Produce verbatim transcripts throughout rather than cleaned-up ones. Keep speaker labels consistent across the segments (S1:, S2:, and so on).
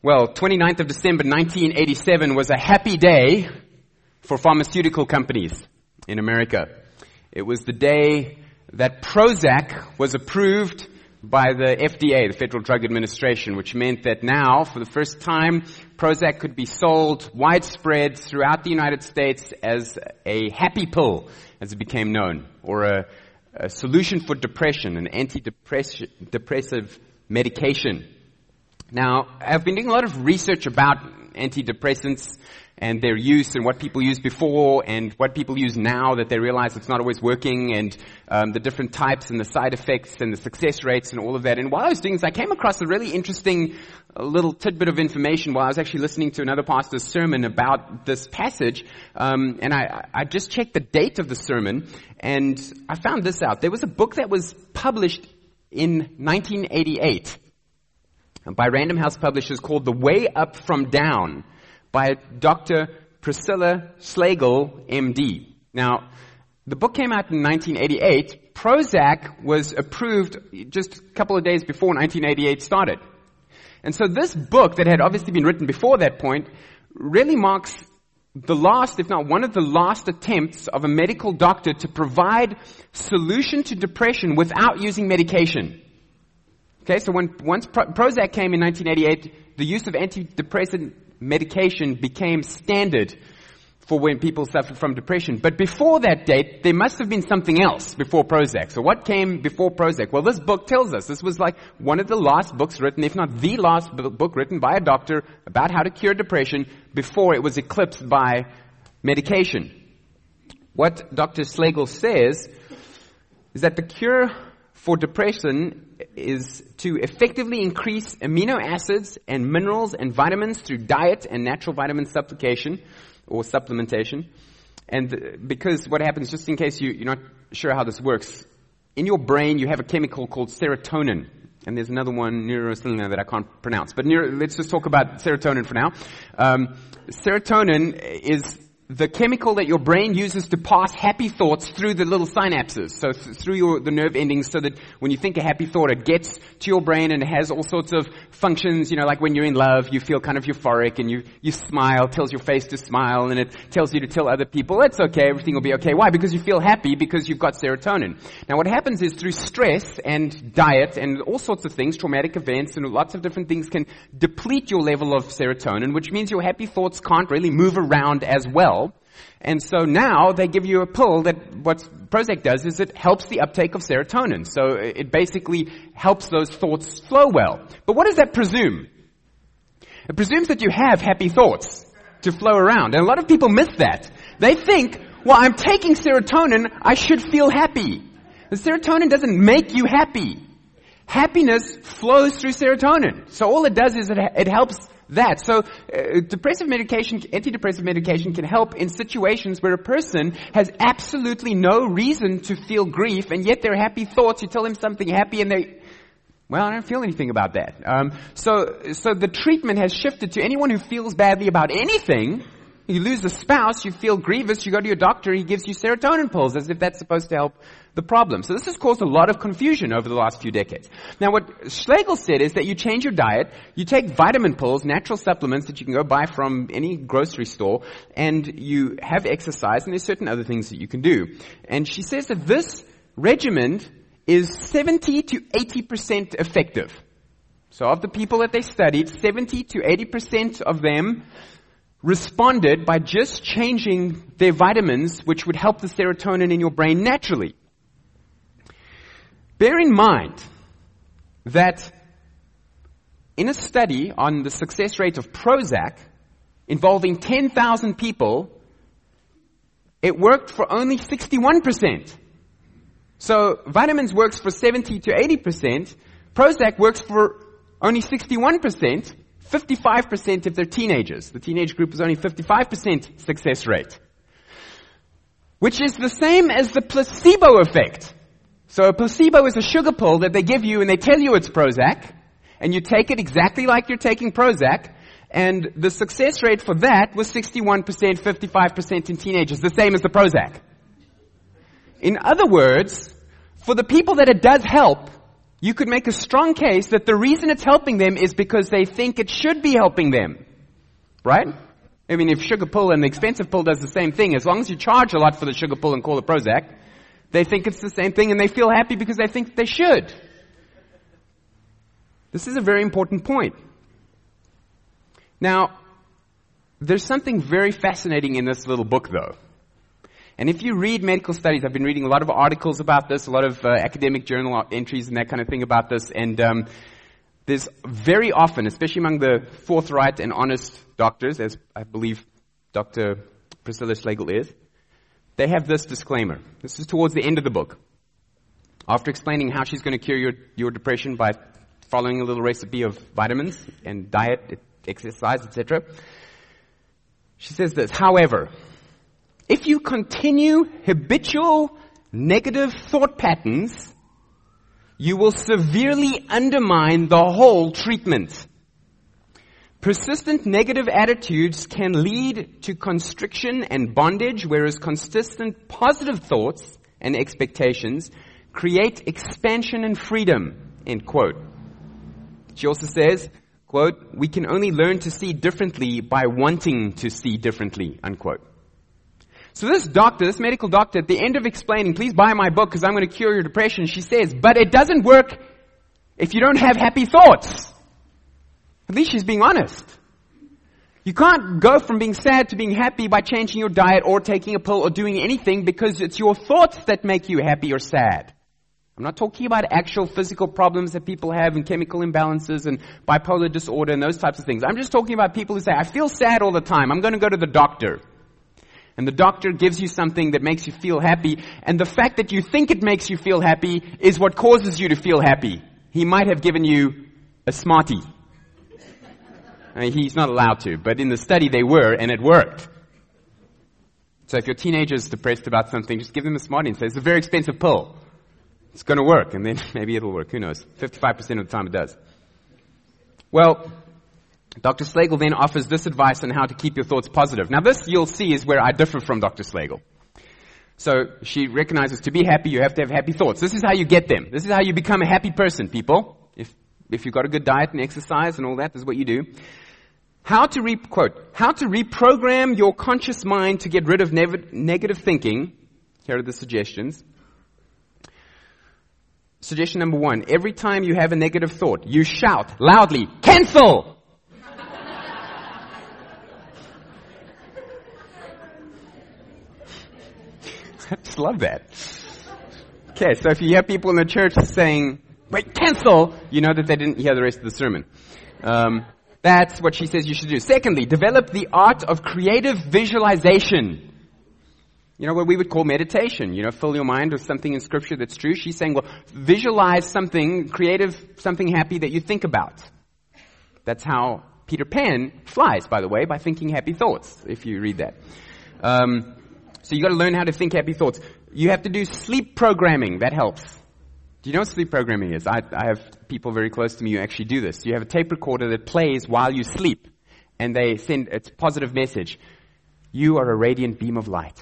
S1: Well, twenty-ninth of December nineteen eighty-seven was a happy day for pharmaceutical companies in America. It was the day that Prozac was approved by the F D A, the Federal Drug Administration, which meant that now, for the first time, Prozac could be sold widespread throughout the United States as a happy pill, as it became known, or a, a solution for depression, an antidepressive medication. Now, I've been doing a lot of research about antidepressants and their use and what people used before and what people use now that they realize it's not always working, and um, the different types and the side effects and the success rates and all of that. And while I was doing this, I came across a really interesting uh, little tidbit of information while I was actually listening to another pastor's sermon about this passage. Um, and I, I just checked the date of the sermon, and I found this out. There was a book that was published in nineteen eighty-eight by Random House Publishers called The Way Up From Down, by Doctor Priscilla Schlegel, M D. Now, the book came out in nineteen eighty-eight. Prozac was approved just a couple of days before nineteen eighty-eight started. And so this book that had obviously been written before that point really marks the last, if not one of the last attempts of a medical doctor to provide solution to depression without using medication. Okay, so when once Pro- Prozac came in nineteen eighty-eight, the use of antidepressant medication became standard for when people suffer from depression. But before that date, there must have been something else before Prozac. So what came before Prozac? Well, this book tells us. This was like one of the last books written, if not the last book written by a doctor about how to cure depression before it was eclipsed by medication. What Doctor Schlegel says is that the cure for depression is to effectively increase amino acids and minerals and vitamins through diet and natural vitamin supplication or supplementation. And because what happens, just in case you, you're not sure how this works, in your brain you have a chemical called serotonin. And there's another one, neurostimulator, that I can't pronounce. But neuro, let's just talk about serotonin for now. Um, serotonin is the chemical that your brain uses to pass happy thoughts through the little synapses, so th- through your, the nerve endings, so that when you think a happy thought, it gets to your brain and it has all sorts of functions. You know, like when you're in love, you feel kind of euphoric and you, you smile, tells your face to smile, and it tells you to tell other people, it's okay, everything will be okay. Why? Because you feel happy, because you've got serotonin. Now what happens is through stress and diet and all sorts of things, traumatic events and lots of different things can deplete your level of serotonin, which means your happy thoughts can't really move around as well. And so now they give you a pill that what Prozac does is it helps the uptake of serotonin. So it basically helps those thoughts flow well. But what does that presume? It presumes that you have happy thoughts to flow around. And a lot of people miss that. They think, well, I'm taking serotonin, I should feel happy. The serotonin doesn't make you happy. Happiness flows through serotonin. So all it does is it, it helps that. So uh, depressive medication, antidepressive medication can help in situations where a person has absolutely no reason to feel grief, and yet their happy thoughts, you tell them something happy and they, well, I don't feel anything about that. Um, so, so the treatment has shifted to anyone who feels badly about anything. You lose a spouse, you feel grievous, you go to your doctor, he gives you serotonin pills as if that's supposed to help the problem. So this has caused a lot of confusion over the last few decades. Now what Schlegel said is that you change your diet, you take vitamin pills, natural supplements that you can go buy from any grocery store, and you have exercise, and there's certain other things that you can do. And she says that this regimen is seventy to eighty percent effective. So of the people that they studied, seventy to eighty percent of them responded by just changing their vitamins, which would help the serotonin in your brain naturally. Bear in mind that in a study on the success rate of Prozac involving ten thousand people, it worked for only sixty-one percent. So vitamins works for seventy to eighty percent. Prozac works for only sixty-one percent. fifty-five percent if they're teenagers. The teenage group is only fifty-five percent success rate, which is the same as the placebo effect. So a placebo is a sugar pill that they give you and they tell you it's Prozac, and you take it exactly like you're taking Prozac, and the success rate for that was sixty-one percent, fifty-five percent in teenagers, the same as the Prozac. In other words, for the people that it does help, you could make a strong case that the reason it's helping them is because they think it should be helping them. Right? I mean, if sugar pill and the expensive pill does the same thing, as long as you charge a lot for the sugar pill and call it Prozac, they think it's the same thing and they feel happy because they think they should. This is a very important point. Now, there's something very fascinating in this little book, though. And if you read medical studies, I've been reading a lot of articles about this, a lot of uh, academic journal entries and that kind of thing about this, and um, there's very often, especially among the forthright and honest doctors, as I believe Doctor Priscilla Schlegel is, they have this disclaimer. This is towards the end of the book. After explaining how she's going to cure your, your depression by following a little recipe of vitamins and diet, exercise, et cetera, she says this, however, if you continue habitual negative thought patterns, you will severely undermine the whole treatment. Persistent negative attitudes can lead to constriction and bondage, whereas consistent positive thoughts and expectations create expansion and freedom, end quote. She also says, quote, we can only learn to see differently by wanting to see differently, unquote. So this doctor, this medical doctor, at the end of explaining, please buy my book because I'm going to cure your depression, she says, but it doesn't work if you don't have happy thoughts. At least she's being honest. You can't go from being sad to being happy by changing your diet or taking a pill or doing anything because it's your thoughts that make you happy or sad. I'm not talking about actual physical problems that people have and chemical imbalances and bipolar disorder and those types of things. I'm just talking about people who say, I feel sad all the time. I'm going to go to the doctor. And the doctor gives you something that makes you feel happy. And the fact that you think it makes you feel happy is what causes you to feel happy. He might have given you a Smartie. I mean, he's not allowed to, but in the study they were, and it worked. So if your teenager is depressed about something, just give them a Smartie and say, it's a very expensive pill. It's going to work, and then maybe it'll work. Who knows? fifty-five percent of the time it does. Well, Doctor Schlegel then offers this advice on how to keep your thoughts positive. Now this, you'll see, is where I differ from Doctor Schlegel. So she recognizes to be happy, you have to have happy thoughts. This is how you get them. This is how you become a happy person, people. If if you've got a good diet and exercise and all that, this is what you do. How to, re- quote, how to reprogram your conscious mind to get rid of nev- negative thinking. Here are the suggestions. Suggestion number one, every time you have a negative thought, you shout loudly, cancel! I just love that. Okay, so if you hear people in the church saying, wait, cancel, you know that they didn't hear the rest of the sermon. Um, that's what she says you should do. Secondly, develop the art of creative visualization. You know, what we would call meditation. You know, fill your mind with something in Scripture that's true. She's saying, well, visualize something creative, something happy that you think about. That's how Peter Pan flies, by the way, by thinking happy thoughts, if you read that. Um, so you got to learn how to think happy thoughts. You have to do sleep programming. That helps. Do you know what sleep programming is? I, I have people very close to me who actually do this. You have a tape recorder that plays while you sleep, and they send a positive message. You are a radiant beam of light.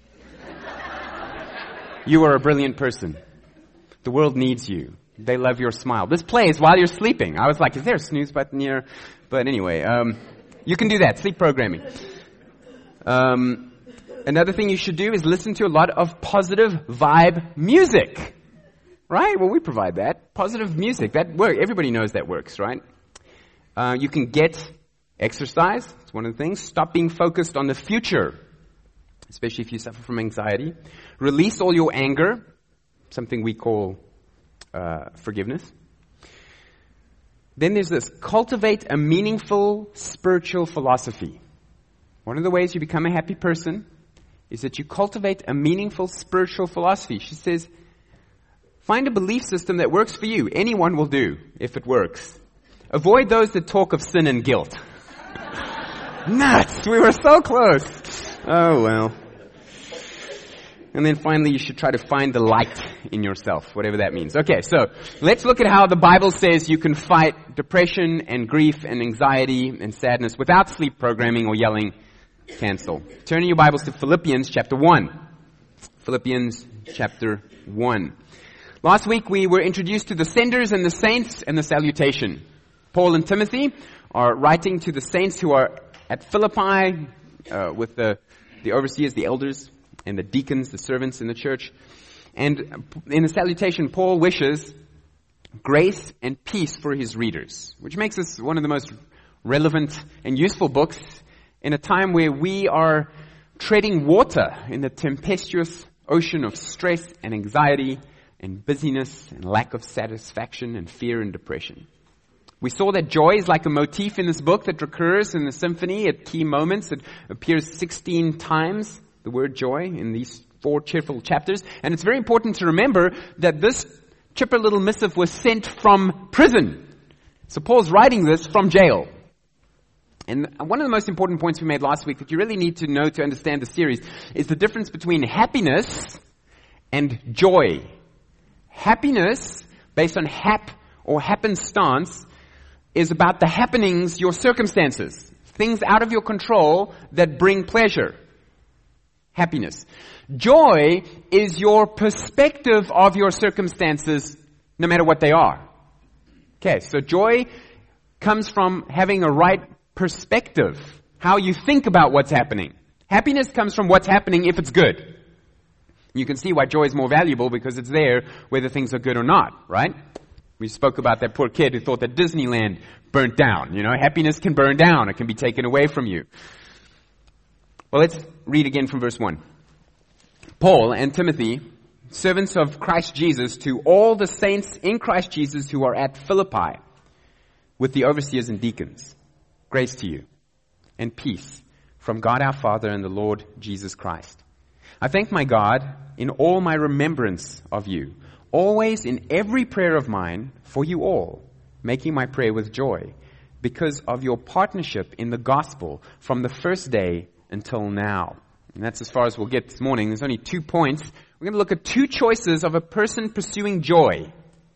S1: You are a brilliant person. The world needs you. They love your smile. This plays while you're sleeping. I was like, is there a snooze button here? But anyway, um, you can do that, sleep programming. Um, another thing you should do is listen to a lot of positive vibe music. Right? Well, we provide that. Positive music. That works. Everybody knows that works, right? Uh, you can get exercise. It's one of the things. Stop being focused on the future, especially if you suffer from anxiety. Release all your anger, something we call uh, forgiveness. Then there's this, cultivate a meaningful spiritual philosophy. One of the ways you become a happy person is that you cultivate a meaningful spiritual philosophy. She says, find a belief system that works for you. Anyone will do, if it works. Avoid those that talk of sin and guilt. Nuts! We were so close. Oh, well. And then finally, you should try to find the light in yourself, whatever that means. Okay, so let's look at how the Bible says you can fight depression and grief and anxiety and sadness without sleep programming or yelling, cancel. Turn in your Bibles to Philippians chapter one. Philippians chapter one. Last week we were introduced to the senders and the saints and the salutation. Paul and Timothy are writing to the saints who are at Philippi uh, with the, the overseers, the elders, and the deacons, the servants in the church. And in the salutation, Paul wishes grace and peace for his readers, which makes this one of the most relevant and useful books in a time where we are treading water in the tempestuous ocean of stress and anxiety and busyness and lack of satisfaction and fear and depression. We saw that joy is like a motif in this book that recurs in the symphony at key moments. It appears sixteen times, the word joy, in these four cheerful chapters. And it's very important to remember that this chipper little missive was sent from prison. So Paul's writing this from jail. And one of the most important points we made last week that you really need to know to understand the series is the difference between happiness and joy. Happiness, based on hap or happenstance, is about the happenings, your circumstances, things out of your control that bring pleasure. Happiness. Joy is your perspective of your circumstances, no matter what they are. Okay, so joy comes from having a right perspective, how you think about what's happening. Happiness comes from what's happening if it's good. You can see why joy is more valuable because it's there whether things are good or not, right? We spoke about that poor kid who thought that Disneyland burnt down. You know, happiness can burn down. It can be taken away from you. Well, let's read again from verse one. Paul and Timothy, servants of Christ Jesus, to all the saints in Christ Jesus who are at Philippi, with the overseers and deacons. Grace to you and peace from God our Father and the Lord Jesus Christ. I thank my God in all my remembrance of you, always in every prayer of mine for you all, making my prayer with joy, because of your partnership in the gospel from the first day until now. And that's as far as we'll get this morning. There's only two points. We're going to look at two choices of a person pursuing joy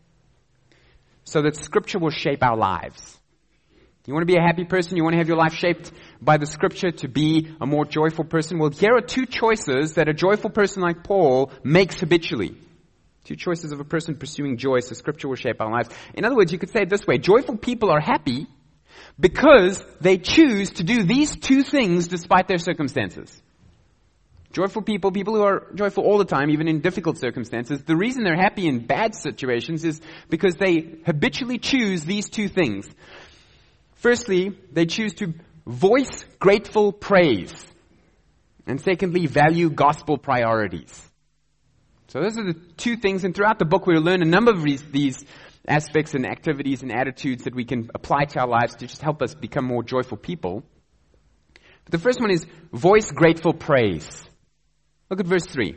S1: so that Scripture will shape our lives. You want to be a happy person? You want to have your life shaped by the Scripture to be a more joyful person? Well, here are two choices that a joyful person like Paul makes habitually. Two choices of a person pursuing joy so Scripture will shape our lives. In other words, you could say it this way. Joyful people are happy because they choose to do these two things despite their circumstances. Joyful people, people who are joyful all the time, even in difficult circumstances, the reason they're happy in bad situations is because they habitually choose these two things. Firstly, they choose to voice grateful praise. And secondly, value gospel priorities. So those are the two things. And throughout the book, we'll learn a number of these, these aspects and activities and attitudes that we can apply to our lives to just help us become more joyful people. But the first one is voice grateful praise. Look at verse three.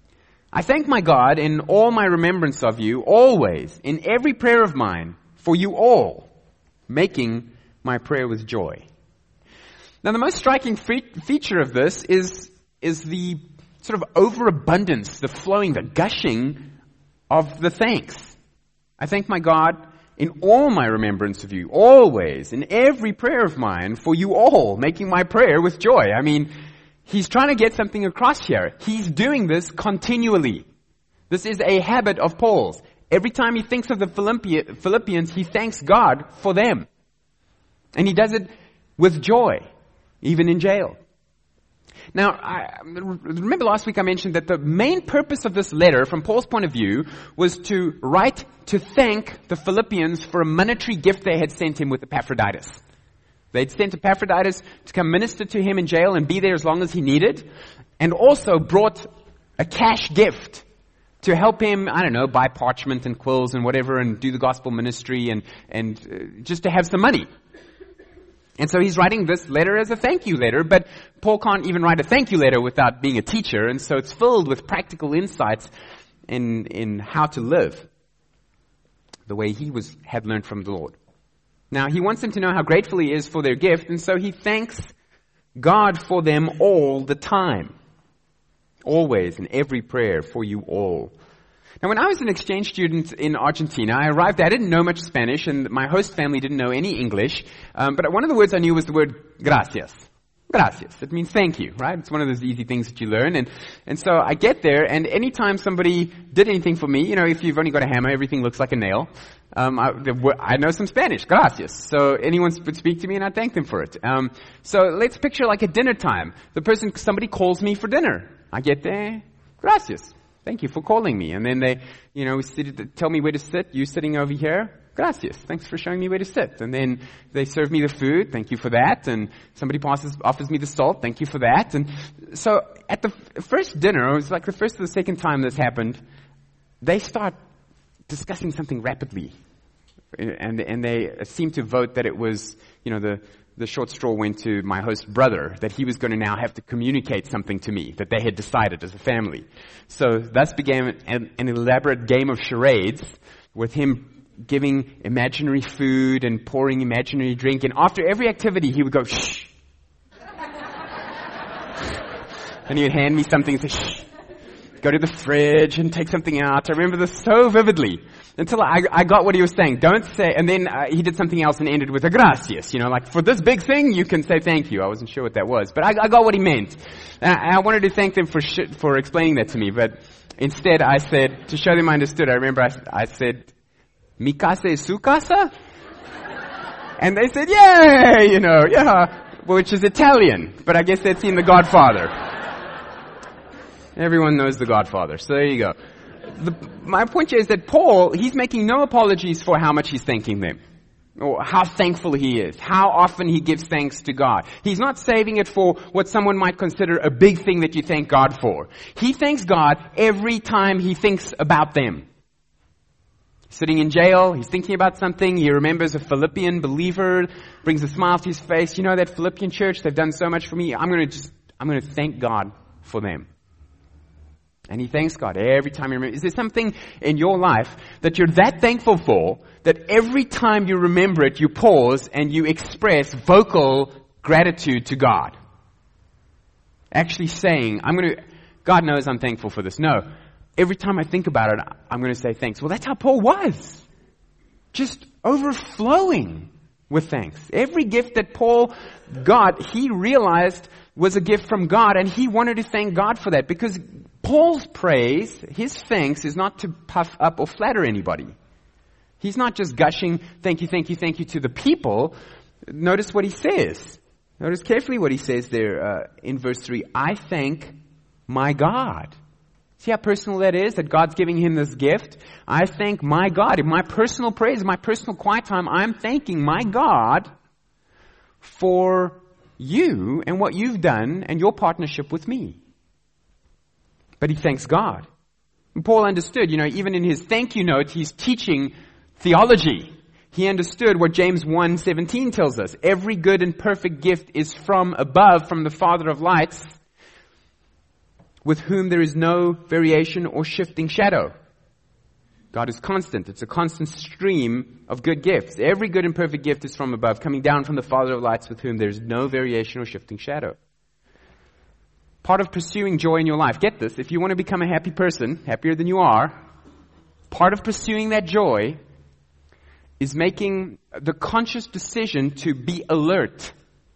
S1: I thank my God in all my remembrance of you, always, in every prayer of mine, for you all, making my prayer with joy. Now, the most striking fe- feature of this is, is the sort of overabundance, the flowing, the gushing of the thanks. I thank my God in all my remembrance of you, always, in every prayer of mine, for you all, making my prayer with joy. I mean, he's trying to get something across here. He's doing this continually. This is a habit of Paul's. Every time he thinks of the Philippians, he thanks God for them. And he does it with joy, even in jail. Now, I, remember last week I mentioned that the main purpose of this letter, from Paul's point of view, was to write to thank the Philippians for a monetary gift they had sent him with Epaphroditus. They'd sent Epaphroditus to come minister to him in jail and be there as long as he needed, and also brought a cash gift to help him, I don't know, buy parchment and quills and whatever and do the gospel ministry and, and uh, just to have some money. And so he's writing this letter as a thank you letter, but Paul can't even write a thank you letter without being a teacher, and so it's filled with practical insights in, in how to live the way he was had learned from the Lord. Now, he wants them to know how grateful he is for their gift, and so he thanks God for them all the time. Always, in every prayer, for you all. Now, when I was an exchange student in Argentina, I arrived there. I didn't know much Spanish, and my host family didn't know any English. Um, but one of the words I knew was the word gracias. Gracias. It means thank you, right? It's one of those easy things that you learn. And, and so I get there, and anytime somebody did anything for me, you know, if you've only got a hammer, everything looks like a nail. Um, I, I know some Spanish. Gracias. So anyone would speak to me, and I thank them for it. Um, so let's picture like at dinner time. The person, somebody calls me for dinner. I get there. Gracias. Thank you for calling me. And then they, you know, sit, tell me where to sit. You sitting over here. Gracias. Thanks for showing me where to sit. And then they serve me the food. Thank you for that. And somebody passes, offers me the salt. Thank you for that. And so at the f- first dinner, it was like the first or the second time this happened, they start discussing something rapidly. And, and they seem to vote that it was, you know, the, the short straw went to my host brother, that he was going to now have to communicate something to me, that they had decided as a family. So thus began an, an elaborate game of charades with him giving imaginary food and pouring imaginary drink. And after every activity, he would go, shh. And he would hand me something and say, shh. Go to the fridge and take something out. I remember this so vividly until I, I got what he was saying. Don't say, and then uh, he did something else and ended with a gracias. You know, like for this big thing, you can say thank you. I wasn't sure what that was, but I, I got what he meant. And I, I wanted to thank them for sh- for explaining that to me, but instead I said, to show them I understood, I remember I, I said, mi casa es su casa? And they said, yay, you know, yeah, which is Italian, but I guess they'd seen The Godfather. Everyone knows The Godfather, so there you go. The, my point here is that Paul, he's making no apologies for how much he's thanking them, or how thankful he is, how often he gives thanks to God. He's not saving it for what someone might consider a big thing that you thank God for. He thanks God every time he thinks about them. Sitting in jail, he's thinking about something, he remembers a Philippian believer, brings a smile to his face. You know that Philippian church, they've done so much for me. I'm going to just, I'm going to thank God for them. And he thanks God every time you remember. Is there something in your life that you're that thankful for that every time you remember it, you pause and you express vocal gratitude to God? Actually saying, I'm going to, God knows I'm thankful for this. No. Every time I think about it, I'm going to say thanks. Well, that's how Paul was. Just overflowing with thanks. Every gift that Paul got, he realized was a gift from God, and he wanted to thank God for that, because Paul's praise, his thanks, is not to puff up or flatter anybody. He's not just gushing, thank you, thank you, thank you to the people. Notice what he says. Notice carefully what he says there uh, in verse three. I thank my God. See how personal that is, that God's giving him this gift? I thank my God. In my personal praise, in my personal quiet time, I'm thanking my God for you and what you've done and your partnership with me. But he thanks God. And Paul understood, you know, even in his thank you note, he's teaching theology. He understood what James one seventeen tells us. Every good and perfect gift is from above, from the Father of lights, with whom there is no variation or shifting shadow. God is constant. It's a constant stream of good gifts. Every good and perfect gift is from above, coming down from the Father of lights, with whom there is no variation or shifting shadow. Part of pursuing joy in your life, get this, if you want to become a happy person, happier than you are, part of pursuing that joy is making the conscious decision to be alert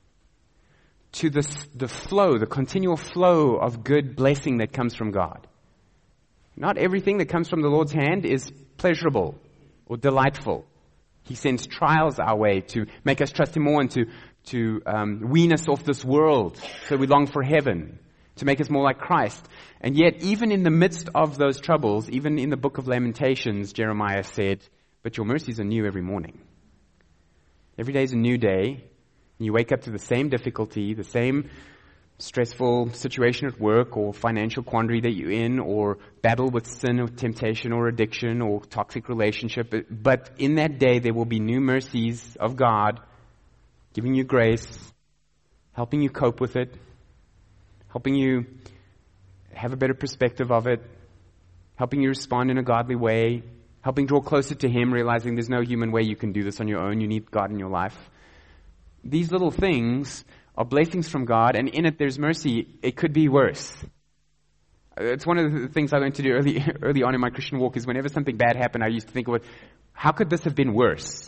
S1: to the, the flow, the continual flow of good blessing that comes from God. Not everything that comes from the Lord's hand is pleasurable or delightful. He sends trials our way to make us trust Him more and to, to um, wean us off this world so we long for heaven, to make us more like Christ. And yet, even in the midst of those troubles, even in the book of Lamentations, Jeremiah said, but your mercies are new every morning. Every day is a new day. You wake up to the same difficulty, the same stressful situation at work or financial quandary that you're in, or battle with sin or temptation or addiction or toxic relationship. But in that day, there will be new mercies of God giving you grace, helping you cope with it, helping you have a better perspective of it, helping you respond in a godly way, helping draw closer to Him, realizing there's no human way you can do this on your own. You need God in your life. These little things are blessings from God, and in it there's mercy. It could be worse. It's one of the things I learned to do early, early on in my Christian walk is whenever something bad happened, I used to think of it, how could this have been worse?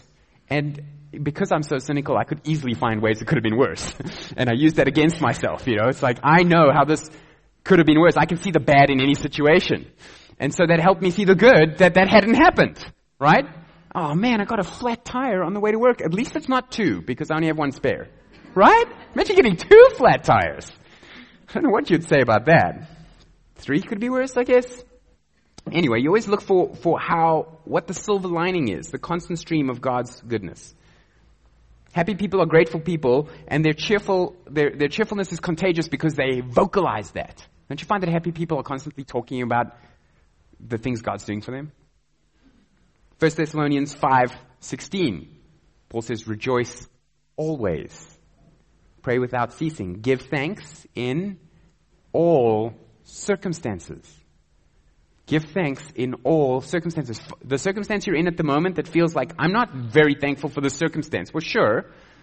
S1: And because I'm so cynical, I could easily find ways it could have been worse. And I use that against myself, you know. It's like, I know how this could have been worse. I can see the bad in any situation. And so that helped me see the good that that hadn't happened, right? Oh man, I got a flat tire on the way to work. At least it's not two, because I only have one spare. Right? Imagine getting two flat tires. I don't know what you'd say about that. Three could be worse, I guess. Anyway, you always look for, for how, what the silver lining is, the constant stream of God's goodness. Happy people are grateful people, and their cheerful, their, their cheerfulness is contagious because they vocalize that. Don't you find that happy people are constantly talking about the things God's doing for them? First Thessalonians five sixteen, Paul says, rejoice always. Pray without ceasing. Give thanks in all circumstances. Give thanks in all circumstances. The circumstance you're in at the moment that feels like, I'm not very thankful for the circumstance. Well, sure.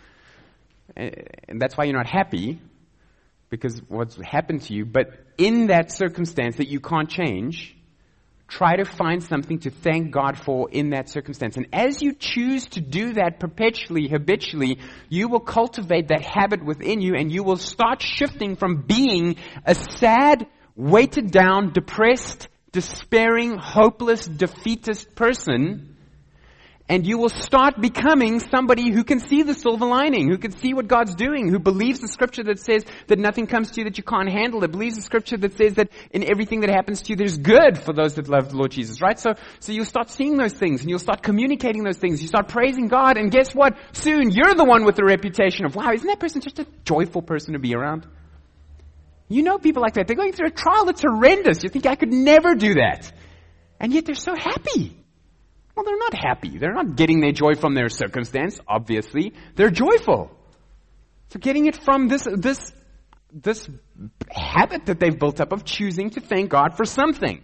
S1: And that's why you're not happy, because what's happened to you. But in that circumstance that you can't change, try to find something to thank God for in that circumstance. And as you choose to do that perpetually, habitually, you will cultivate that habit within you, and you will start shifting from being a sad, weighted down, depressed, despairing, hopeless, defeatist person, and you will start becoming somebody who can see the silver lining, who can see what God's doing, who believes the scripture that says that nothing comes to you that you can't handle. It believes the scripture that says that in everything that happens to you, there's good for those that love the Lord Jesus, right? So, so you'll start seeing those things, and you'll start communicating those things. You start praising God, and guess what? Soon you're the one with the reputation of, wow, isn't that person just a joyful person to be around? You know people like that. They're going through a trial that's horrendous. You think, I could never do that. And yet they're so happy. Well, they're not happy. They're not getting their joy from their circumstance, obviously. They're joyful. So getting it from this, this, this habit that they've built up of choosing to thank God for something.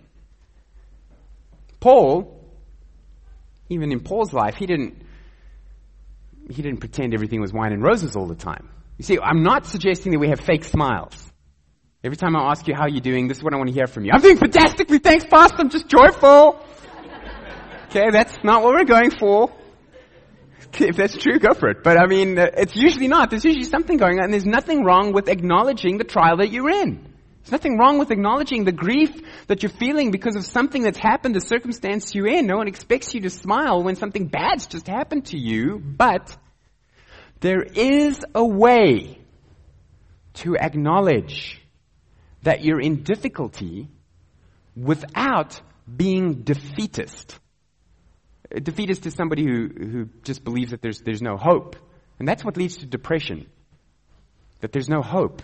S1: Paul, even in Paul's life, he didn't, he didn't pretend everything was wine and roses all the time. You see, I'm not suggesting that we have fake smiles. Every time I ask you how you're doing, this is what I want to hear from you. I'm doing fantastically, thanks, Pastor, I'm just joyful. Okay, that's not what we're going for. If that's true, go for it. But I mean, it's usually not. There's usually something going on, and there's nothing wrong with acknowledging the trial that you're in. There's nothing wrong with acknowledging the grief that you're feeling because of something that's happened, the circumstance you're in. No one expects you to smile when something bad's just happened to you, but there is a way to acknowledge that you're in difficulty without being defeatist. A defeatist is somebody who, who just believes that there's, there's no hope. And that's what leads to depression. That there's no hope.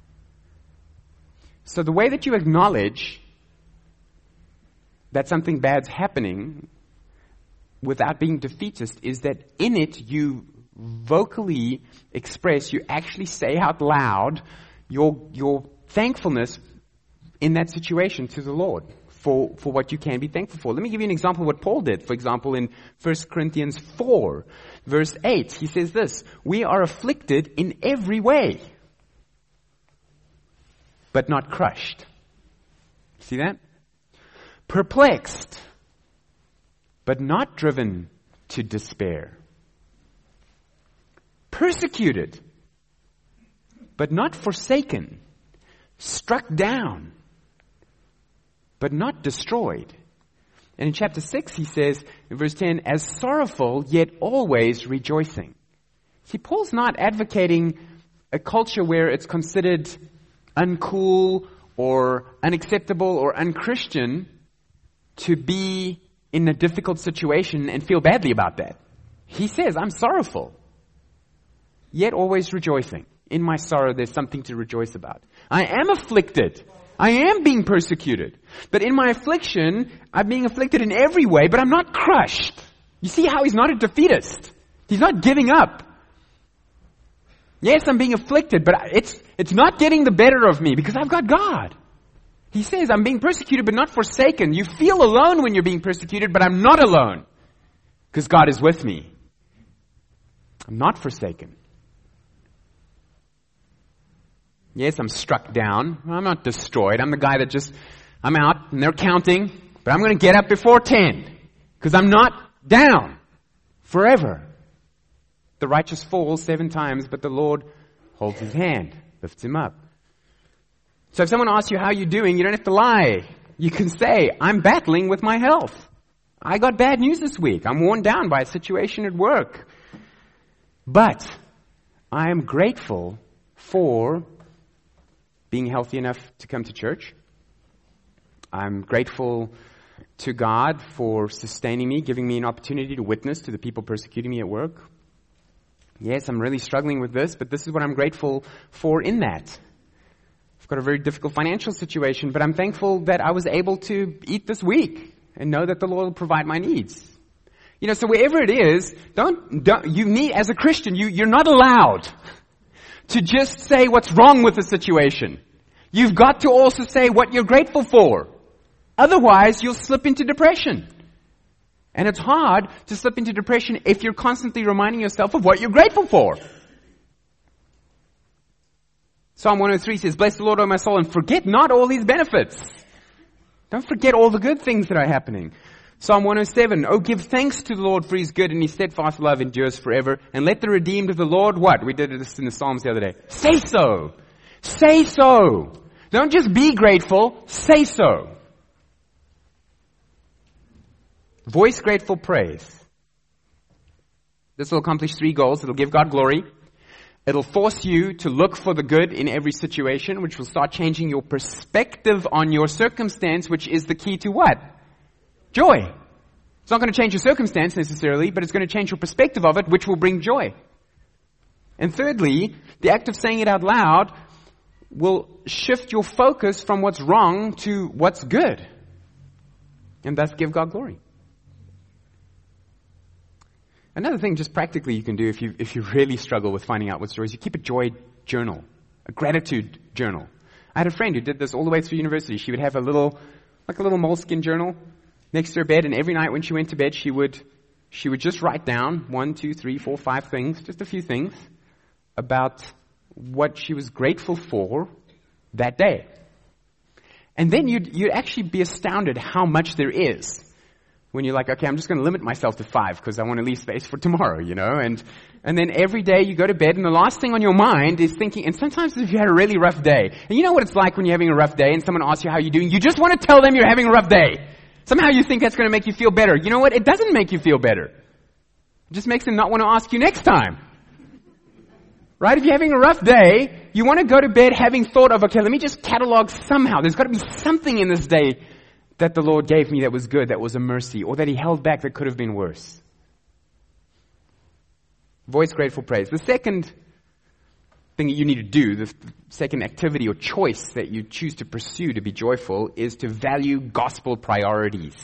S1: So the way that you acknowledge that something bad's happening without being defeatist is that in it you vocally express, you actually say out loud your, your thankfulness in that situation to the Lord for, for what you can be thankful for. Let me give you an example of what Paul did. For example, in First Corinthians four, verse eight, he says this, we are afflicted in every way, but not crushed. See that? Perplexed, but not driven to despair. Persecuted, but not forsaken. Struck down, but not destroyed. And in chapter six, he says, in verse ten, as sorrowful, yet always rejoicing. See, Paul's not advocating a culture where it's considered uncool or unacceptable or unchristian to be in a difficult situation and feel badly about that. He says, I'm sorrowful, yet always rejoicing. In my sorrow, there's something to rejoice about. I am afflicted. I am being persecuted. But in my affliction, I'm being afflicted in every way, but I'm not crushed. You see how he's not a defeatist. He's not giving up. Yes, I'm being afflicted, but it's, it's not getting the better of me because I've got God. He says, I'm being persecuted, but not forsaken. You feel alone when you're being persecuted, but I'm not alone because God is with me. I'm not forsaken. Yes, I'm struck down. I'm not destroyed. I'm the guy that just, I'm out and they're counting, but I'm going to get up before ten because I'm not down forever. The righteous falls seven times, but the Lord holds his hand, lifts him up. So if someone asks you how you're doing, you don't have to lie. You can say, I'm battling with my health. I got bad news this week. I'm worn down by a situation at work. But I am grateful for being healthy enough to come to church. I'm grateful to God for sustaining me, giving me an opportunity to witness to the people persecuting me at work. Yes, I'm really struggling with this, but this is what I'm grateful for in that. I've got a very difficult financial situation, but I'm thankful that I was able to eat this week and know that the Lord will provide my needs. You know, so wherever it is, don't, don't you need, as a Christian, you, you're not allowed to just say what's wrong with the situation. You've got to also say what you're grateful for. Otherwise, you'll slip into depression. And it's hard to slip into depression if you're constantly reminding yourself of what you're grateful for. Psalm one oh three says, bless the Lord, O my soul, and forget not all these benefits. Don't forget all the good things that are happening. Psalm one oh seven, oh, give thanks to the Lord for his good, and his steadfast love endures forever. And let the redeemed of the Lord, what? We did this in the Psalms the other day. Say so. Say so. Don't just be grateful. Say so. Voice grateful praise. This will accomplish three goals. It'll give God glory. It'll force you to look for the good in every situation, which will start changing your perspective on your circumstance, which is the key to what? Joy. It's not going to change your circumstance necessarily, but it's going to change your perspective of it, which will bring joy. And thirdly, the act of saying it out loud will shift your focus from what's wrong to what's good, and thus give God glory. Another thing just practically you can do if you if you really struggle with finding out what's joy is you keep a joy journal, a gratitude journal. I had a friend who did this all the way through university. She would have a little, like a little moleskin journal next to her bed, and every night when she went to bed, she would she would just write down one, two, three, four, five things, just a few things about what she was grateful for that day. And then you'd you'd actually be astounded how much there is. When you're like, okay, I'm just going to limit myself to five because I want to leave space for tomorrow, you know, and and then every day you go to bed and the last thing on your mind is thinking, and sometimes if you had a really rough day, and you know what it's like when you're having a rough day and someone asks you how you're doing, you just want to tell them you're having a rough day. Somehow you think that's going to make you feel better. You know what? It doesn't make you feel better. It just makes them not want to ask you next time. Right? If you're having a rough day, you want to go to bed having thought of, okay, let me just catalog somehow. There's got to be something in this day that the Lord gave me that was good, that was a mercy, or that he held back that could have been worse. Voice grateful praise. The second thing that you need to do, the second activity or choice that you choose to pursue to be joyful is to value gospel priorities.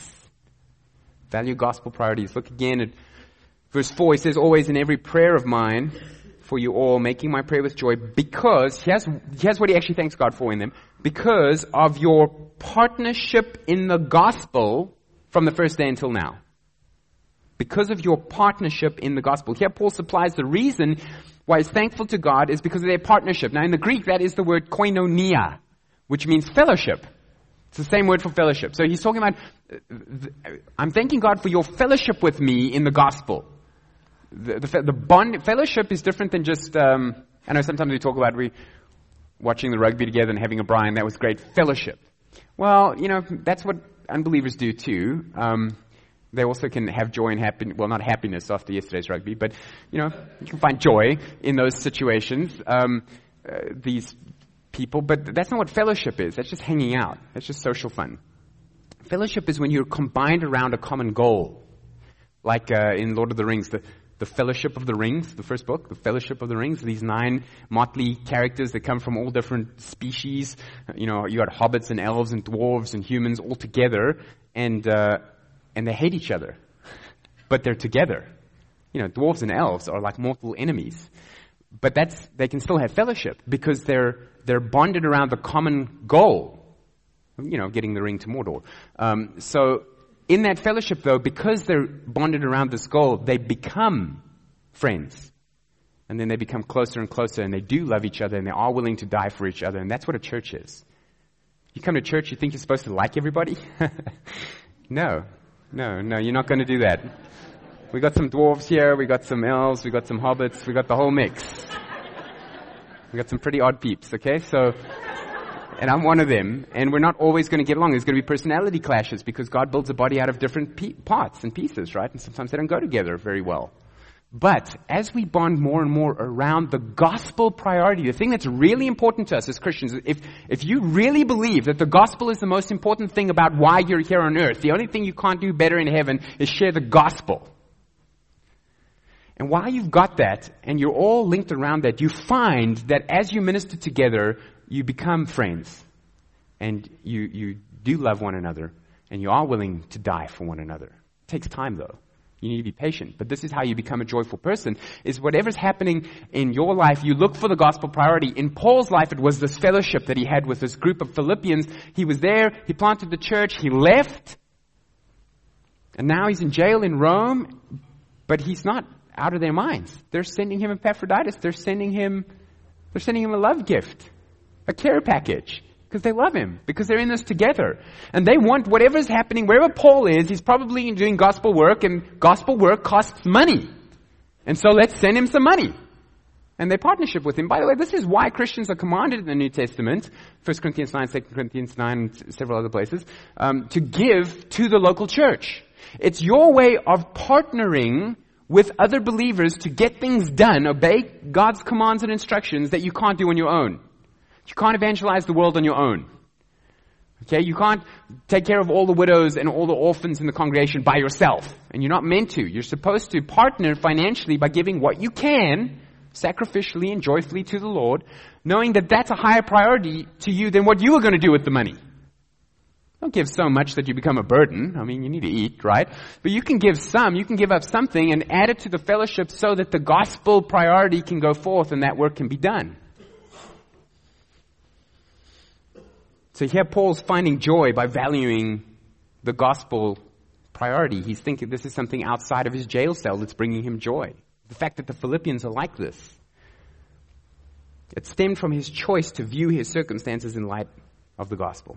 S1: Value gospel priorities. Look again at verse four. He says, always in every prayer of mine for you all, making my prayer with joy, because, here's, here's what he actually thanks God for in them, because of your partnership in the gospel from the first day until now. Because of your partnership in the gospel. Here Paul supplies the reason why he's thankful to God is because of their partnership. Now in the Greek that is the word koinonia, which means fellowship. It's the same word for fellowship. So he's talking about, I'm thanking God for your fellowship with me in the gospel. The, the, the bond, fellowship is different than just, um, I know sometimes we talk about we watching the rugby together and having a Brian, that was great fellowship. Well, you know, that's what unbelievers do too. Um, they also can have joy and happiness, well, not happiness after yesterday's rugby, but, you know, you can find joy in those situations, um, uh, these people, but that's not what fellowship is. That's just hanging out. That's just social fun. Fellowship is when you're combined around a common goal. Like uh, in Lord of the Rings, the The Fellowship of the Rings, the first book, The Fellowship of the Rings, these nine motley characters that come from all different species. You know, you got hobbits and elves and dwarves and humans all together, and uh, and they hate each other. But they're together. You know, dwarves and elves are like mortal enemies. But that's they can still have fellowship because they're they're bonded around the common goal. You know, getting the ring to Mordor. Um, so in that fellowship, though, because they're bonded around this goal, they become friends. And then they become closer and closer, and they do love each other, and they are willing to die for each other. And that's what a church is. You come to church, you think you're supposed to like everybody? no, no, no, you're not going to do that. We got some dwarves here, we got some elves, we got some hobbits, we got the whole mix. We got some pretty odd peeps, okay? So, and I'm one of them, and we're not always going to get along. There's going to be personality clashes because God builds a body out of different pe- parts and pieces, right? And sometimes they don't go together very well. But as we bond more and more around the gospel priority, the thing that's really important to us as Christians, if, if you really believe that the gospel is the most important thing about why you're here on earth, the only thing you can't do better in heaven is share the gospel. And while you've got that, and you're all linked around that, you find that as you minister together, you become friends. And you, you do love one another, and you are willing to die for one another. It takes time, though. You need to be patient. But this is how you become a joyful person, is whatever's happening in your life, you look for the gospel priority. In Paul's life, it was this fellowship that he had with this group of Philippians. He was there, he planted the church, he left, and now he's in jail in Rome, but he's not out of their minds. They're sending him Epaphroditus. They're sending him, they're sending him a love gift, a care package. Because they love him, because they're in this together. And they want whatever's happening, wherever Paul is, he's probably doing gospel work, and gospel work costs money. And so let's send him some money. And they partnership with him. By the way, this is why Christians are commanded in the New Testament, First Corinthians nine, Second Corinthians nine, and several other places, um, to give to the local church. It's your way of partnering with other believers to get things done, obey God's commands and instructions that you can't do on your own. You can't evangelize the world on your own. Okay, you can't take care of all the widows and all the orphans in the congregation by yourself. And you're not meant to. You're supposed to partner financially by giving what you can, sacrificially and joyfully to the Lord, knowing that that's a higher priority to you than what you were going to do with the money. Don't give so much that you become a burden. I mean, you need to eat, right? But you can give some, you can give up something and add it to the fellowship so that the gospel priority can go forth and that work can be done. So here Paul's finding joy by valuing the gospel priority. He's thinking this is something outside of his jail cell that's bringing him joy. The fact that the Philippians are like this. It stemmed from his choice to view his circumstances in light of the gospel.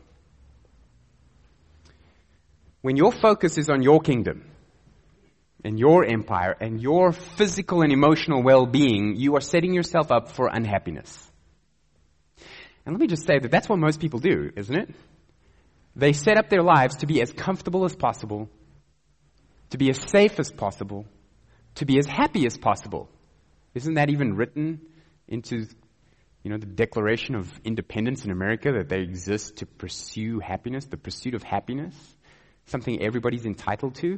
S1: When your focus is on your kingdom and your empire and your physical and emotional well-being, you are setting yourself up for unhappiness. And let me just say that that's what most people do, isn't it? They set up their lives to be as comfortable as possible, to be as safe as possible, to be as happy as possible. Isn't that even written into, you know, the Declaration of Independence in America, that they exist to pursue happiness, the pursuit of happiness, something everybody's entitled to?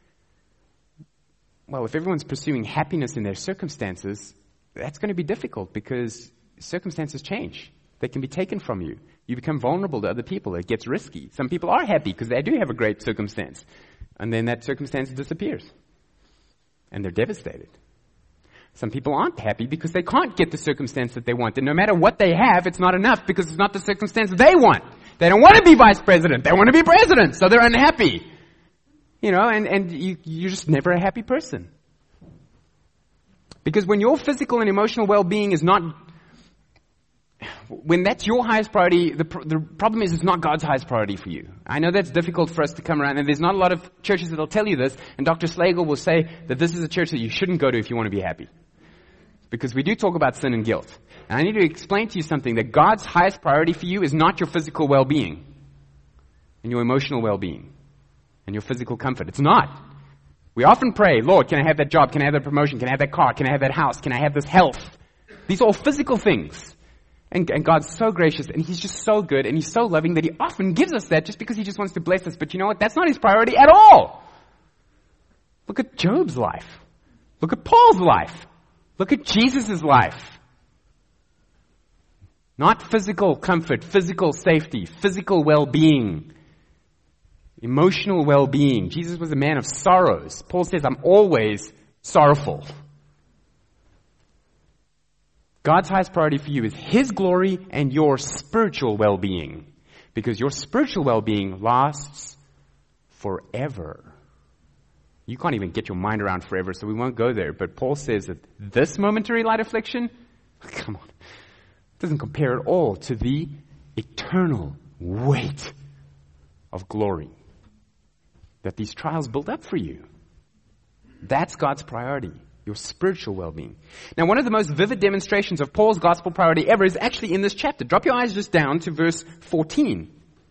S1: Well, if everyone's pursuing happiness in their circumstances, that's going to be difficult because circumstances change. They can be taken from you. You become vulnerable to other people. It gets risky. Some people are happy because they do have a great circumstance. And then that circumstance disappears. And they're devastated. Some people aren't happy because they can't get the circumstance that they want. And no matter what they have, it's not enough because it's not the circumstance they want. They don't want to be vice president. They want to be president. So they're unhappy. You know, and, and you, you're just never a happy person. Because when your physical and emotional well-being is not... When that's your highest priority, the, pr- the problem is it's not God's highest priority for you. I know that's difficult for us to come around, and there's not a lot of churches that will tell you this, and Doctor Slagle will say that this is a church that you shouldn't go to if you want to be happy. Because we do talk about sin and guilt. And I need to explain to you something, that God's highest priority for you is not your physical well-being, and your emotional well-being, and your physical comfort. It's not. We often pray, Lord, can I have that job? Can I have that promotion? Can I have that car? Can I have that house? Can I have this health? These are all physical things. And, and God's so gracious, and He's just so good, and He's so loving that He often gives us that just because He just wants to bless us. But you know what? That's not His priority at all. Look at Job's life. Look at Paul's life. Look at Jesus' life. Not physical comfort, physical safety, physical well-being, emotional well-being. Jesus was a man of sorrows. Paul says, I'm always sorrowful. God's highest priority for you is His glory and your spiritual well-being. Because your spiritual well-being lasts forever. You can't even get your mind around forever, so we won't go there. But Paul says that this momentary light affliction, come on, doesn't compare at all to the eternal weight of glory that these trials build up for you. That's God's priority, your spiritual well-being. Now, one of the most vivid demonstrations of Paul's gospel priority ever is actually in this chapter. Drop your eyes just down to verse fourteen.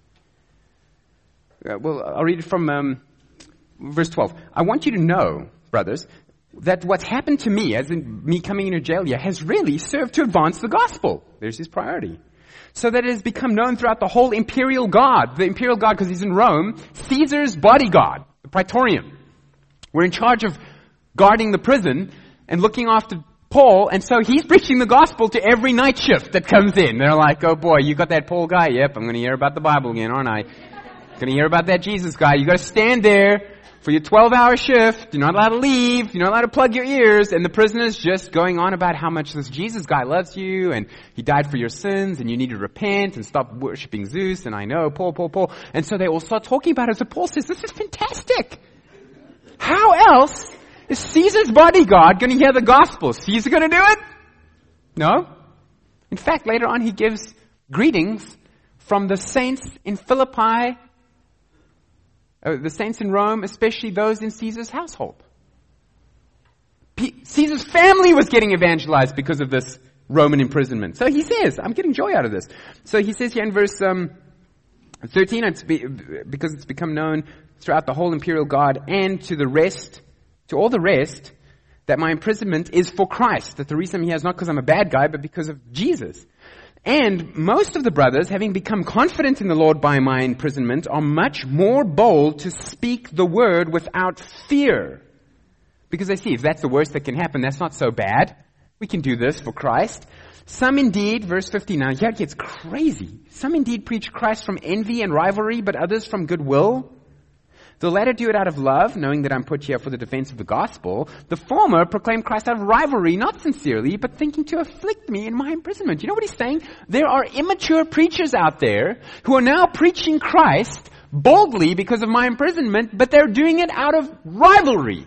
S1: Uh, well, I'll read it from um, verse twelve. I want you to know, brothers, that what's happened to me, as in me coming into jail here, has really served to advance the gospel. There's his priority. So that it has become known throughout the whole imperial guard. The imperial guard, because he's in Rome, Caesar's bodyguard, the Praetorium. We're in charge of guarding the prison and looking after Paul, and so he's preaching the gospel to every night shift that comes in. They're like, oh boy, you got that Paul guy? Yep, I'm going to hear about the Bible again, aren't I? Going to hear about that Jesus guy. You got to stand there for your twelve-hour shift. You're not allowed to leave. You're not allowed to plug your ears. And the prisoner's just going on about how much this Jesus guy loves you, and he died for your sins, and you need to repent and stop worshiping Zeus. And I know, Paul, Paul, Paul. And so they all start talking about it. So Paul says, this is fantastic. How else is Caesar's bodyguard going to hear the gospel? Is Caesar going to do it? No. In fact, later on he gives greetings from the saints in Philippi, uh, the saints in Rome, especially those in Caesar's household. P- Caesar's family was getting evangelized because of this Roman imprisonment. So he says, I'm getting joy out of this. So he says here in verse um, thirteen, it's be, because it's become known throughout the whole imperial guard and to the rest, to all the rest, that my imprisonment is for Christ. That the reason I'm here is not because I'm a bad guy, but because of Jesus. And most of the brothers, having become confident in the Lord by my imprisonment, are much more bold to speak the word without fear. Because they see, if that's the worst that can happen, that's not so bad. We can do this for Christ. Some indeed, verse fifty-nine, here it gets crazy. Some indeed preach Christ from envy and rivalry, but others from goodwill. The latter do it out of love, knowing that I'm put here for the defense of the gospel. The former proclaim Christ out of rivalry, not sincerely, but thinking to afflict me in my imprisonment. You know what he's saying? There are immature preachers out there who are now preaching Christ boldly because of my imprisonment, but they're doing it out of rivalry.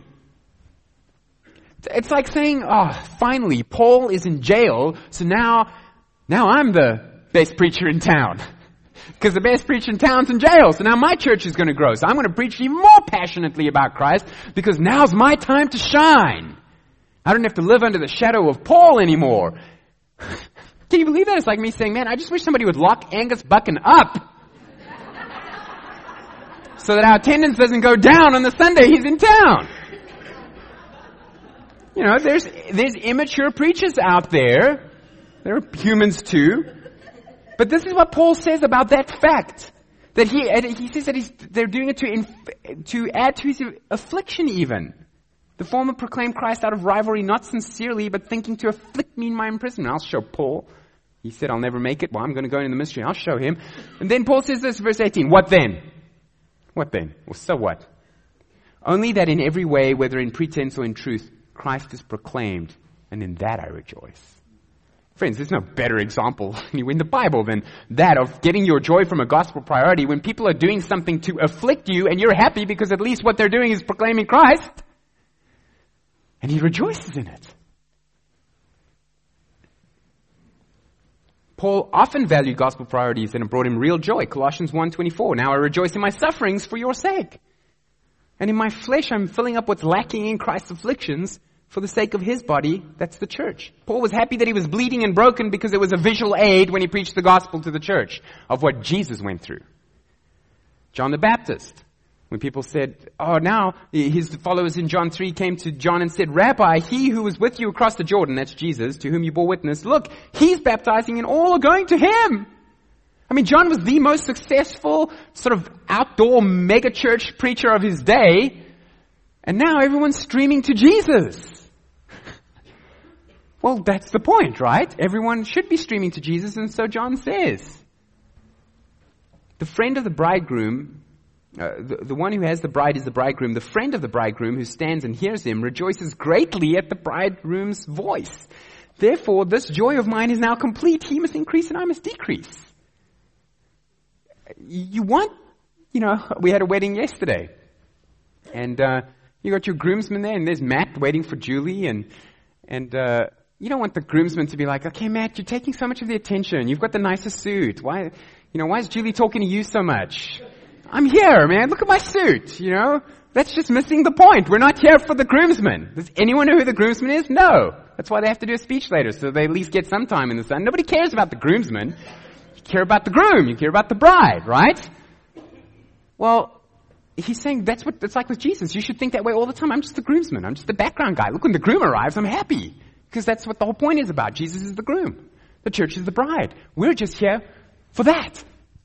S1: It's like saying, oh, finally, Paul is in jail, so now, now I'm the best preacher in town. Because the best preacher in town's in jail, so now my church is going to grow. So I'm going to preach even more passionately about Christ, because now's my time to shine. I don't have to live under the shadow of Paul anymore. Can you believe that? It's like me saying, man, I just wish somebody would lock Angus Buchan up, so that our attendance doesn't go down on the Sunday he's in town. You know, there's there's immature preachers out there. There are humans too. But this is what Paul says about that fact. That he he says that he's, they're doing it to inf- to add to his affliction even. The former proclaimed Christ out of rivalry, not sincerely, but thinking to afflict me in my imprisonment. I'll show Paul. He said, I'll never make it. Well, I'm going to go into the ministry. I'll show him. And then Paul says this, verse eighteen. What then? What then? Well, so what? Only that in every way, whether in pretense or in truth, Christ is proclaimed, and in that I rejoice. Friends, there's no better example in the Bible than that of getting your joy from a gospel priority when people are doing something to afflict you and you're happy because at least what they're doing is proclaiming Christ. And he rejoices in it. Paul often valued gospel priorities and it brought him real joy. Colossians one twenty-four, now I rejoice in my sufferings for your sake. And in my flesh I'm filling up what's lacking in Christ's afflictions for the sake of his body, that's the church. Paul was happy that he was bleeding and broken because it was a visual aid when he preached the gospel to the church of what Jesus went through. John the Baptist, when people said, oh, now his followers in John three came to John and said, Rabbi, he who was with you across the Jordan, that's Jesus, to whom you bore witness, look, he's baptizing and all are going to him. I mean, John was the most successful sort of outdoor mega church preacher of his day. And now everyone's streaming to Jesus. Well, that's the point, right? Everyone should be streaming to Jesus, and so John says. The friend of the bridegroom, uh, the, the one who has the bride is the bridegroom. The friend of the bridegroom who stands and hears him rejoices greatly at the bridegroom's voice. Therefore, this joy of mine is now complete. He must increase and I must decrease. You want, you know, we had a wedding yesterday. And uh, you got your groomsmen there, and there's Matt waiting for Julie, and and uh, you don't want the groomsmen to be like, okay, Matt, you're taking so much of the attention. You've got the nicest suit. Why, you know, why is Julie talking to you so much? I'm here, man. Look at my suit, you know. That's just missing the point. We're not here for the groomsmen. Does anyone know who the groomsman is? No. That's why they have to do a speech later, so they at least get some time in the sun. Nobody cares about the groomsmen. You care about the groom. You care about the bride, right? Well, he's saying that's what it's like with Jesus. You should think that way all the time. I'm just the groomsman. I'm just the background guy. Look, when the groom arrives, I'm happy. Because that's what the whole point is about. Jesus is the groom. The church is the bride. We're just here for that.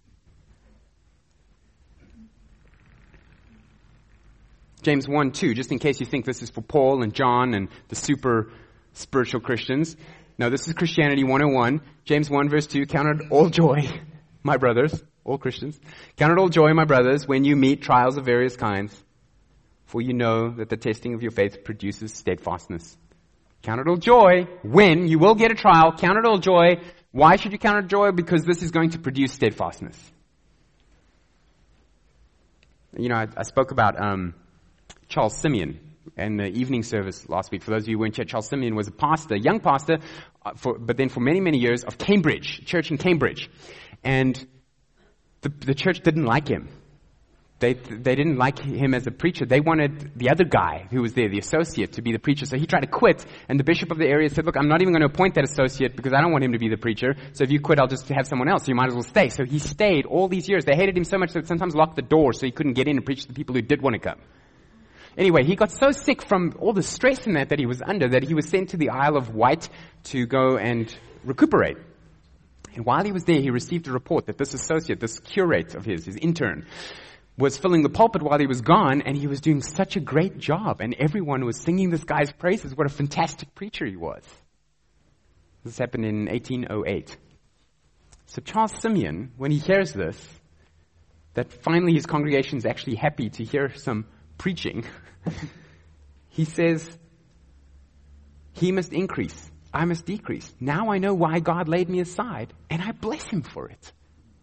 S1: James one two, just in case you think this is for Paul and John and the super spiritual Christians. No, this is Christianity one oh one. James one verse two, count it all joy, my brothers, all Christians. Count it all joy, my brothers, when you meet trials of various kinds. For you know that the testing of your faith produces steadfastness. Count it all joy when you will get a trial. Count it all joy. Why should you count it joy? Because this is going to produce steadfastness. You know, I, I spoke about um, Charles Simeon in the evening service last week. For those of you who weren't here, Charles Simeon was a pastor, a young pastor, uh, for, but then for many, many years of Cambridge, church in Cambridge. And the, the church didn't like him. They they didn't like him as a preacher. They wanted the other guy who was there, the associate, to be the preacher. So he tried to quit, and the bishop of the area said, look, I'm not even going to appoint that associate because I don't want him to be the preacher. So if you quit, I'll just have someone else. So you might as well stay. So he stayed all these years. They hated him so much that sometimes locked the door so he couldn't get in and preach to the people who did want to come. Anyway, he got so sick from all the stress in that that he was under that he was sent to the Isle of Wight to go and recuperate. And while he was there, he received a report that this associate, this curate of his, his intern, was filling the pulpit while he was gone, and he was doing such a great job. And everyone was singing this guy's praises. What a fantastic preacher he was. This happened in eighteen oh eight. So Charles Simeon, when he hears this, that finally his congregation is actually happy to hear some preaching, he says, he must increase, I must decrease. Now I know why God laid me aside, and I bless him for it.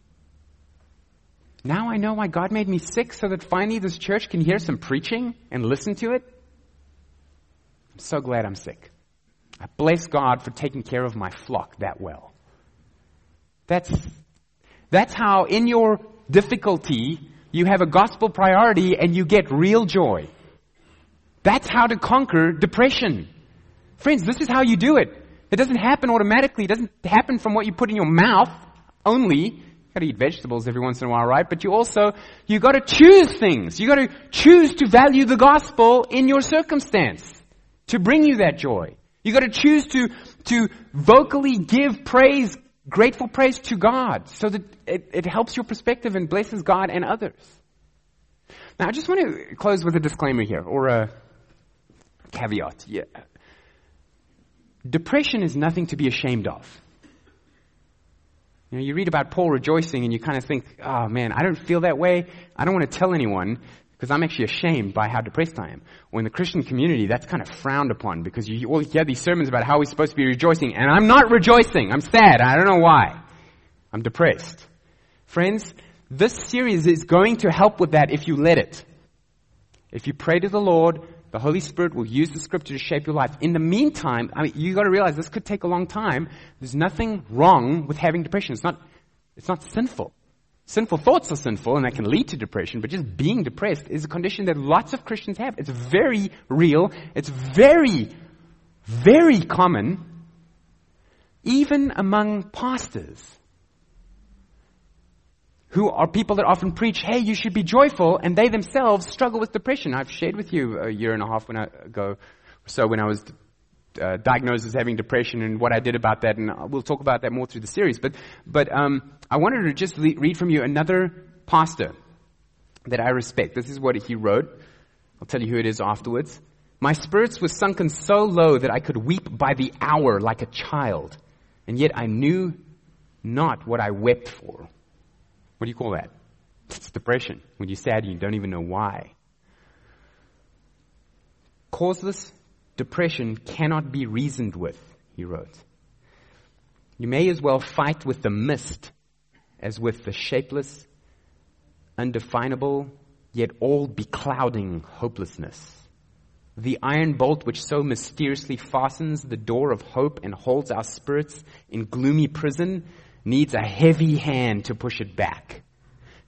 S1: Now I know why God made me sick so that finally this church can hear some preaching and listen to it. I'm so glad I'm sick. I bless God for taking care of my flock that well. That's, that's how in your difficulty you have a gospel priority and you get real joy. That's how to conquer depression. Friends, this is how you do it. It doesn't happen automatically. It doesn't happen from what you put in your mouth only. You got to eat vegetables every once in a while, right? But you also, you got to choose things. You got to choose to value the gospel in your circumstance to bring you that joy. You got to choose to, to vocally give praise, grateful praise to God so that it, it helps your perspective and blesses God and others. Now, I just want to close with a disclaimer here or a caveat. Yeah. Depression is nothing to be ashamed of. You know, you read about Paul rejoicing and you kind of think, oh man, I don't feel that way. I don't want to tell anyone because I'm actually ashamed by how depressed I am. Or in the Christian community, that's kind of frowned upon because you all hear these sermons about how we're supposed to be rejoicing. And I'm not rejoicing. I'm sad. I don't know why. I'm depressed. Friends, this series is going to help with that if you let it. If you pray to the Lord, the Holy Spirit will use the scripture to shape your life. In the meantime, I mean, you got to realize this could take a long time. There's nothing wrong with having depression. It's not, it's not sinful. Sinful thoughts are sinful and that can lead to depression, but just being depressed is a condition that lots of Christians have. It's very real. It's very, very common, even among pastors who are people that often preach, hey, you should be joyful, and they themselves struggle with depression. I've shared with you a year and a half when I, ago or so when I was uh, diagnosed as having depression and what I did about that, and we'll talk about that more through the series. But but um, I wanted to just le- read from you another pastor that I respect. This is what he wrote. I'll tell you who it is afterwards. My spirits were sunken so low that I could weep by the hour like a child, and yet I knew not what I wept for. What do you call that? It's depression. When you're sad and you don't even know why. Causeless depression cannot be reasoned with, he wrote. You may as well fight with the mist as with the shapeless, undefinable, yet all beclouding hopelessness. The iron bolt which so mysteriously fastens the door of hope and holds our spirits in gloomy prison needs a heavy hand to push it back.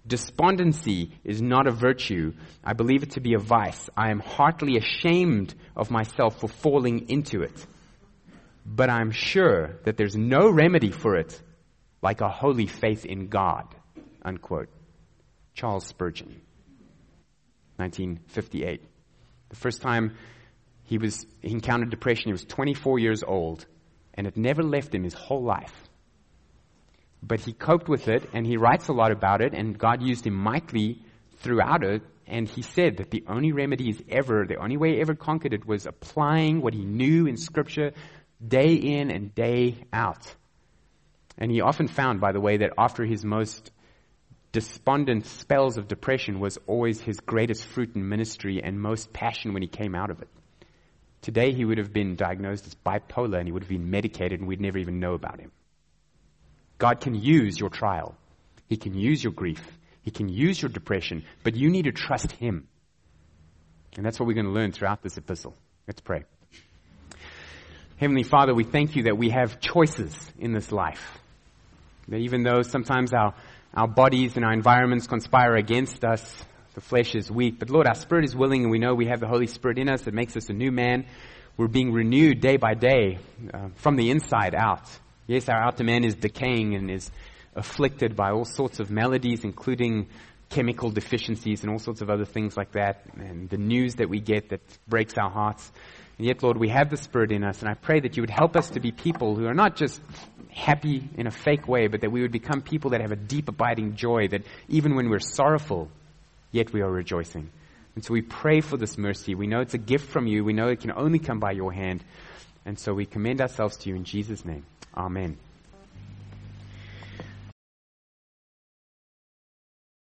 S1: Despondency is not a virtue. I believe it to be a vice. I am heartily ashamed of myself for falling into it. But I'm sure that there's no remedy for it like a holy faith in God." Unquote. Charles Spurgeon, nineteen fifty-eight. The first time he was he encountered depression, he was twenty-four years old, and it never left him his whole life. But he coped with it, and he writes a lot about it, and God used him mightily throughout it. And he said that the only remedy he's ever, the only way he ever conquered it was applying what he knew in Scripture day in and day out. And he often found, by the way, that after his most despondent spells of depression was always his greatest fruit in ministry and most passion when he came out of it. Today he would have been diagnosed as bipolar, and he would have been medicated, and we'd never even know about him. God can use your trial. He can use your grief. He can use your depression, but you need to trust Him. And that's what we're going to learn throughout this epistle. Let's pray. Heavenly Father, we thank you that we have choices in this life. That even though sometimes our, our bodies and our environments conspire against us, the flesh is weak. But Lord, our spirit is willing, and we know we have the Holy Spirit in us that makes us a new man. We're being renewed day by day uh, from the inside out. Yes, our outer man is decaying and is afflicted by all sorts of maladies, including chemical deficiencies and all sorts of other things like that, and the news that we get that breaks our hearts. And yet, Lord, we have the Spirit in us, and I pray that you would help us to be people who are not just happy in a fake way, but that we would become people that have a deep, abiding joy, that even when we're sorrowful, yet we are rejoicing. And so we pray for this mercy. We know it's a gift from you. We know it can only come by your hand. And so we commend ourselves to you in Jesus' name. Amen.